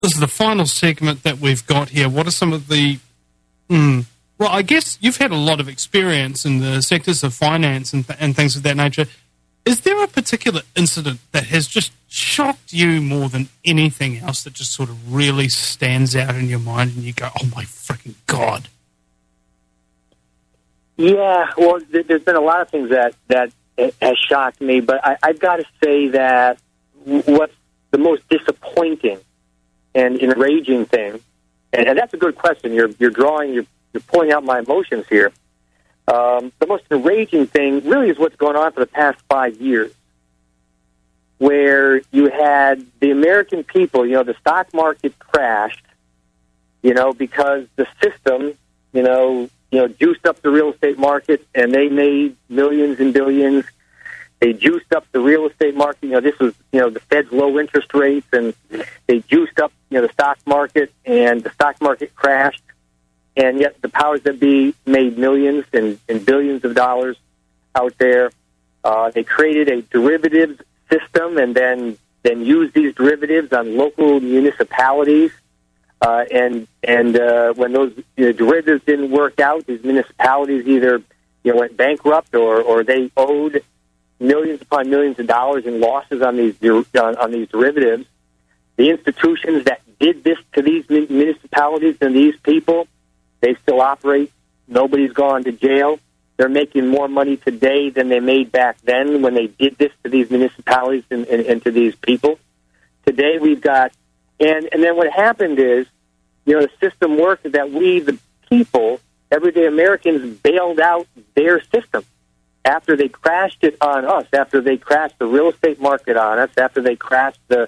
this is the final segment that we've got here. What are some of the... well, I guess you've had a lot of experience in the sectors of finance and things of that nature. Is there a particular incident that has just shocked you more than anything else that just sort of really stands out in your mind and you go, oh my freaking God? Yeah, well, there's been a lot of things that has shocked me, but I've got to say that what's the most disappointing and enraging thing, and that's a good question. You're pulling out my emotions here. The most enraging thing really is what's going on for the past 5 years, where you had the American people, the stock market crashed, because the system, juiced up the real estate market, and they made millions and billions. They juiced up the real estate market. This was, the Fed's low interest rates, and they juiced up, the stock market, and the stock market crashed. And yet the powers that be made millions and billions of dollars out there. They created a derivatives system and then used these derivatives on local municipalities. And when those derivatives didn't work out, these municipalities either went bankrupt or they owed millions upon millions of dollars in losses on these derivatives. The institutions that did this to these municipalities and these people, they still operate. Nobody's gone to jail. They're making more money today than they made back then when they did this to these municipalities and to these people. Today we've got, and then what happened is, the system worked that we, the people, everyday Americans, bailed out their system after they crashed it on us, after they crashed the real estate market on us, after they crashed the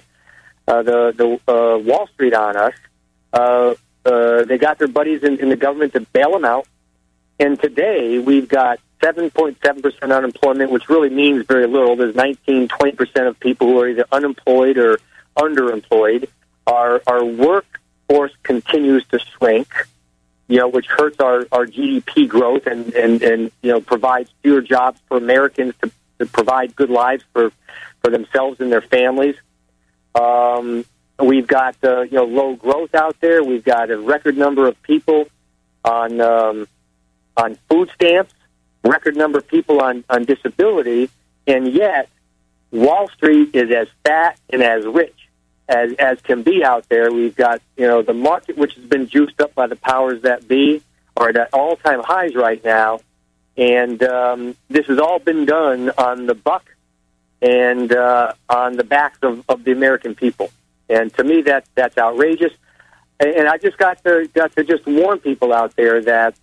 Wall Street on us. They got their buddies in the government to bail them out. And today we've got 7.7% unemployment, which really means very little. There's 19-20% of people who are either unemployed or underemployed. Our workforce continues to shrink, which hurts our GDP growth and provides fewer jobs for Americans to provide good lives for themselves and their families. We've got low growth out there. We've got a record number of people on food stamps, record number of people on disability, and yet Wall Street is as fat and as rich as can be out there. We've got the market, which has been juiced up by the powers that be, are at all-time highs right now, and this has all been done on the buck and on the backs of the American people. And to me, that's outrageous. And I just got to just warn people out there that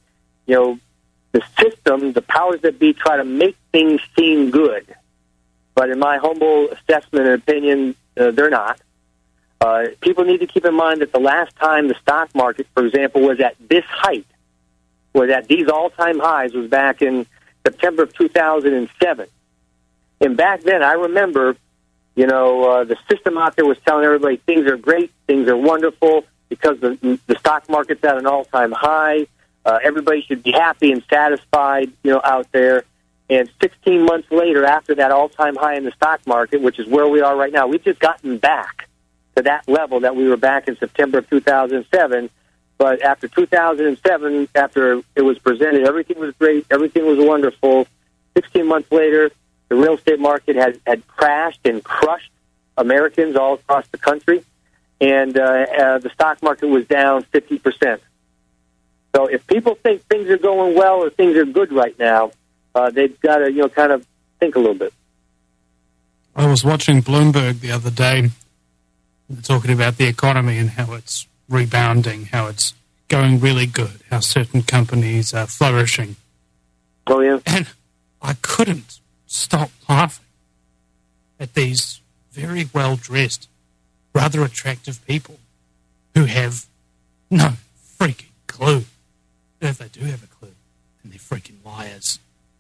the system, the powers that be, try to make things seem good, but in my humble assessment and opinion, they're not. People need to keep in mind that the last time the stock market, for example, was at this height, was at these all-time highs, was back in September of 2007. And back then, I remember, the system out there was telling everybody things are great, things are wonderful, because the stock market's at an all-time high. Everybody should be happy and satisfied, out there. And 16 months later, after that all-time high in the stock market, which is where we are right now, we've just gotten back to that level that we were back in September of 2007. But after 2007, after it was presented, everything was great, everything was wonderful. 16 months later, the real estate market had crashed and crushed Americans all across the country, and the stock market was down 50%. So if people think things are going well or things are good right now, they've got to, kind of think a little bit. I was watching Bloomberg the other day, talking about the economy and how it's rebounding, how it's going really good, how certain companies are flourishing. Oh, yeah. And I couldn't stop laughing at these very well-dressed, rather attractive people who have no freaking clue. And if they do have a clue, then they're freaking liars.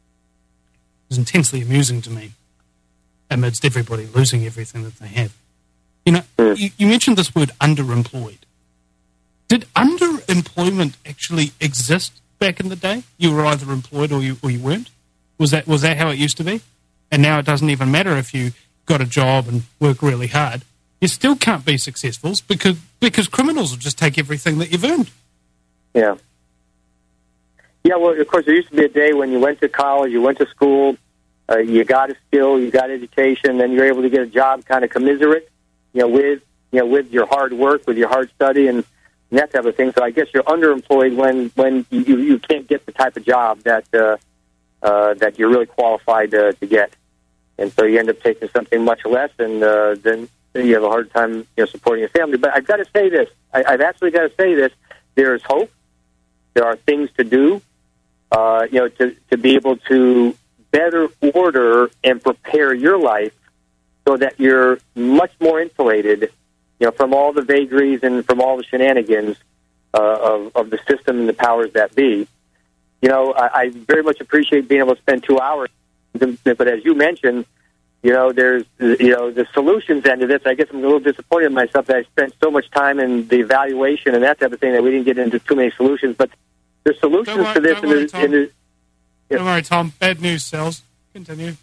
It was intensely amusing to me amidst everybody losing everything that they have. You mentioned this word underemployed. Did underemployment actually exist back in the day? You were either employed or you weren't? Was that how it used to be? And now it doesn't even matter if you got a job and work really hard. you still can't be successful because criminals will just take everything that you've earned. Yeah. Yeah, well, of course, there used to be a day when you went to college, you went to school, you got a skill, you got education, then you're able to get a job kind of commensurate, with your hard work, with your hard study, and that type of thing. So I guess you're underemployed when you can't get the type of job that you're really qualified to get, and so you end up taking something much less, and then you have a hard time supporting your family. But I've got to say this. I've actually got to say this. There is hope. There are things to do. To be able to better order and prepare your life so that you're much more insulated, from all the vagaries and from all the shenanigans of the system and the powers that be. I very much appreciate being able to spend 2 hours, but as you mentioned, there's the solutions end of this. I guess I'm a little disappointed in myself that I spent so much time in the evaluation and that type of thing that we didn't get into too many solutions, but there's solutions to this. Don't worry, Tom. Bad news sells. Continue.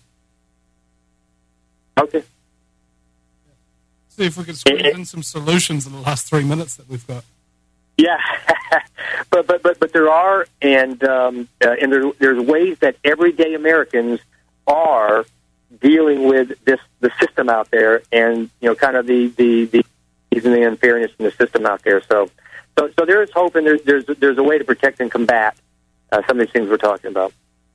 Okay. See if we can squeeze in some solutions in the last 3 minutes that we've got. Yeah, but there are, and there's ways that everyday Americans are dealing with the system out there, and kind of the unfairness in the system out there. So there is hope, and there's a way to protect and combat some of these things we're talking about.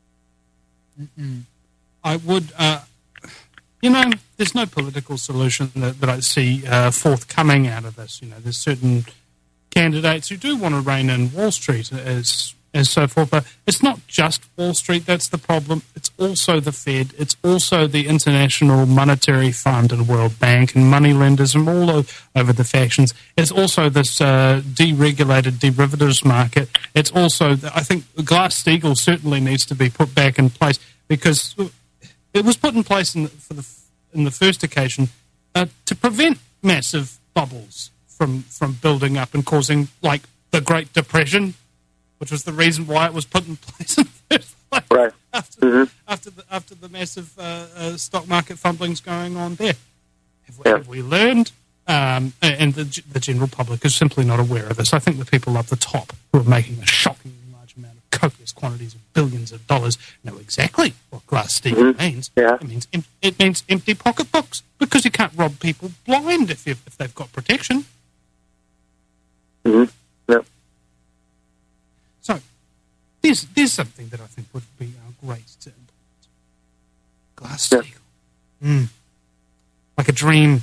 I would, there's no political solution that I see forthcoming out of this. There's certain candidates who do want to rein in Wall Street as so forth, but it's not just Wall Street that's the problem. It's also the Fed. It's also the International Monetary Fund and World Bank and moneylenders and all over the factions. It's also this deregulated derivatives market. It's also, I think, Glass-Steagall certainly needs to be put back in place because it was put in place in the first occasion to prevent massive bubbles from building up and causing, like, the Great Depression, which was the reason why it was put in place in the first place. Right. After the massive stock market fumblings going on there. Have we learned? And the general public is simply not aware of this. I think the people up the top who are making a shockingly large amount of copious quantities of billions of dollars know exactly what Glass-Steagall means. Yeah. It means empty pocketbooks because you can't rob people blind if they've got protection. Mm-hmm. Yeah. So, there's something that I think would be great to implement. Glass-Steagall. Yeah. Like a dream.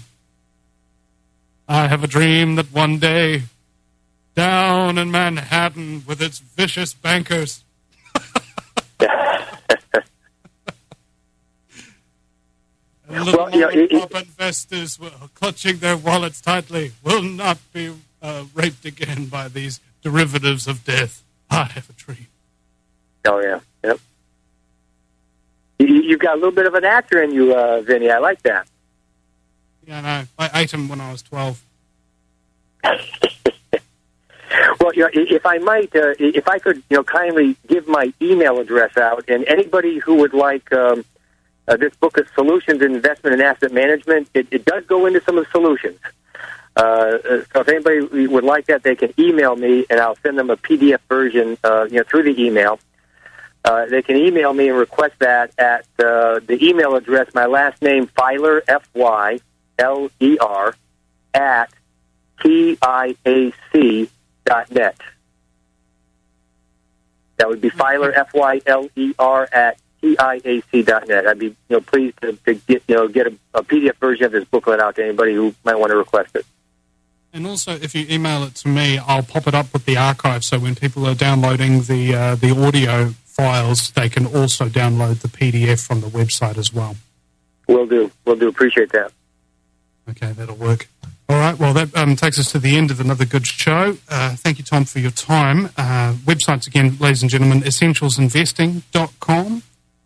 I have a dream that one day, down in Manhattan with its vicious bankers, and little pop investors clutching their wallets tightly will not be raped again by these derivatives of death. I have a dream. Oh, yeah. Yep. You've got a little bit of an actor in you, Vinny. I like that. Yeah, no. I ate him when I was 12. Well, if I might, if I could, kindly give my email address out, and anybody who would like this book of Solutions in Investment and Asset Management, it does go into some of the solutions. So if anybody would like that, they can email me, and I'll send them a PDF version, through the email. They can email me and request that at the email address, my last name, Fyler, Fyler, at TIAC.net. That would be Fyler, Fyler, at TIAC.net. I'd be pleased to get a PDF version of this booklet out to anybody who might want to request it. And also, if you email it to me, I'll pop it up with the archive, so when people are downloading the audio files, they can also download the PDF from the website as well. Will do. Appreciate that. Okay, that'll work. All right, well, that takes us to the end of another good show. Thank you, Tom, for your time. Websites, again, ladies and gentlemen, essentialsinvesting.com,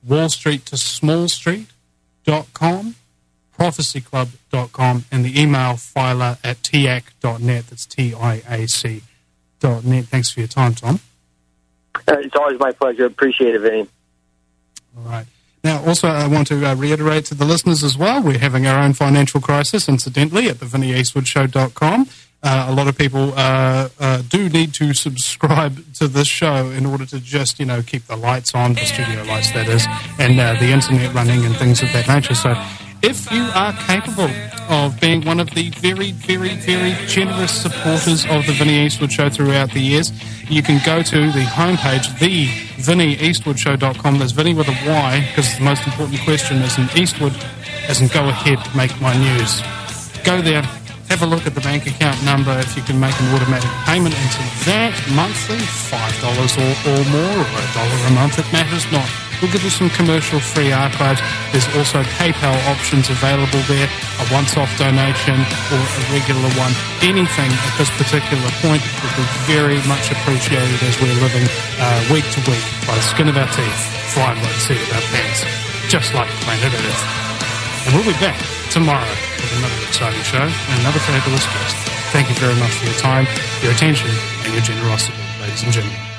wallstreettosmallstreet.com, prophecyclub.com, and the email Fyler at tiac.net. That's TIAC.net. Thanks for your time, Tom. It's always my pleasure. Appreciate it, Vinny. All right. Now, also, I want to reiterate to the listeners as well, we're having our own financial crisis, incidentally, at the VinnyEastwoodShow.com. A lot of people do need to subscribe to this show in order to just, keep the lights on, the studio lights, that is, and the internet running and things of that nature. So if you are capable of being one of the very, very, very generous supporters of the Vinny Eastwood Show throughout the years, you can go to the homepage, theVinnyEastwoodShow.com. There's Vinny with a Y, because the most important question is in Eastwood, as in go ahead, make my news. Go there, have a look at the bank account number. If you can make an automatic payment into that monthly, $5 or more, or $1 a month, it matters not. We'll give you some commercial-free archives. There's also PayPal options available there, a once-off donation or a regular one. Anything at this particular point would be very much appreciated as we're living week to week by the skin of our teeth, flying by the seat of our pants, just like planet Earth. And we'll be back tomorrow with another exciting show and another fabulous guest. Thank you very much for your time, your attention, and your generosity, ladies and gentlemen.